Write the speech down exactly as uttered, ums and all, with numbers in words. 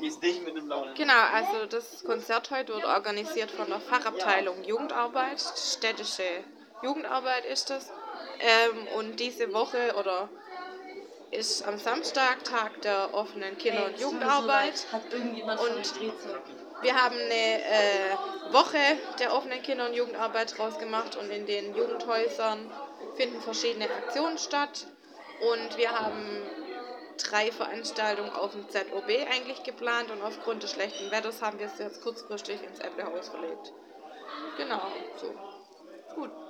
vergiss dich mit dem blauen. Genau, also das Konzert heute wird organisiert von der Fachabteilung Jugendarbeit, städtische Jugendarbeit ist das. Ähm, und diese Woche oder ist am Samstag Tag der offenen Kinder- und Jugendarbeit. Hat irgendjemand Und wir haben eine äh, Woche der offenen Kinder- und Jugendarbeit draus gemacht und in den Jugendhäusern finden verschiedene Aktionen statt. Und wir haben drei Veranstaltungen auf dem Z O B eigentlich geplant und aufgrund des schlechten Wetters haben wir es jetzt kurzfristig ins Äpplehaus verlegt. Genau, so. Gut.